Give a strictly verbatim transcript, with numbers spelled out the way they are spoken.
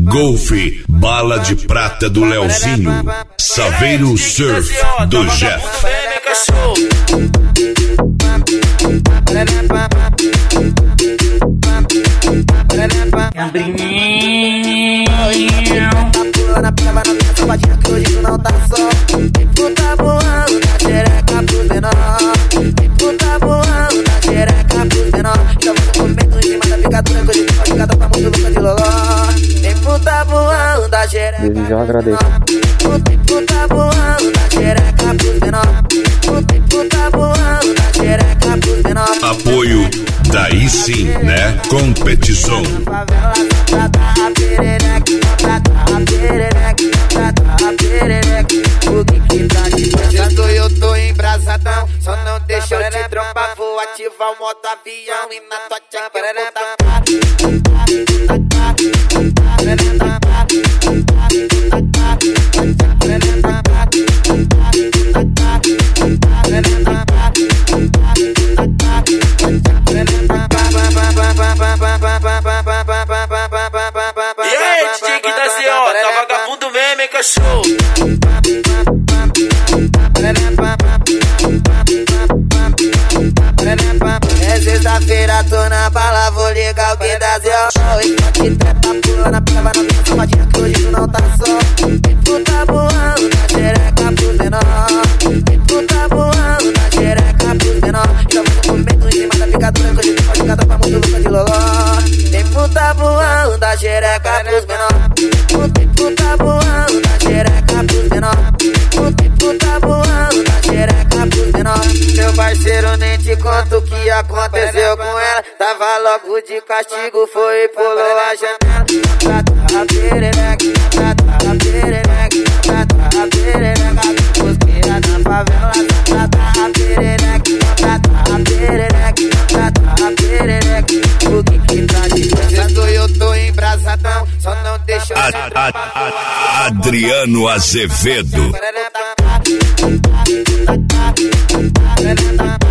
Golfe, bala de prata do Leozinho, Saveiro Surf do Jeff. Na peba, na minha sapatinha que hoje tu não tá só. Tem puta voando na xereca pros menor. Tem puta voando na xereca pros menor. Já vou no momento em cima da picadura que hoje tu vai ficar tá muito louca de loló. Tem puta voando na xereca. Desde já agradeço. Tem puta voando na xereca pros menor. Tem puta voando na xereca pros menor. Apoio, daí sim, né? Competição. O que que tá de fazendo? Eu tô embrasadão, só não deixa eu te trompar. Vou ativar o modo avião e na tua tchaca eu vou tacar. E aí, D J que tá assim, ó, tá vagabundo mesmo, hein, cachorro? É sexta-feira, tô na bala, vou ligar o que dá zero. E que trepa pula na peba, na minha sapatinha que hoje tu não tá só. Tem puta voando na xereca pros menor. Tem puta voando na xereca pros menor. Já vou no momento em cima da picadura que hoje tu vai ficar tá muito louca de loló. Tem puta voando na xereca pros menor. Tem puta voando na xereca pros menor. Tem puta voando na xereca pros menor. Meu parceiro, nem te conto o que aconteceu com ela. Tava logo de castigo, foi e pulou a janela. A perereca, a perereca, a perereca. Cosqueira na favela, a perereca, a perereca, a perereca. O que que tá de fazendo? Eu tô embrasadão, só não deixa eu... Adriano Azevedo.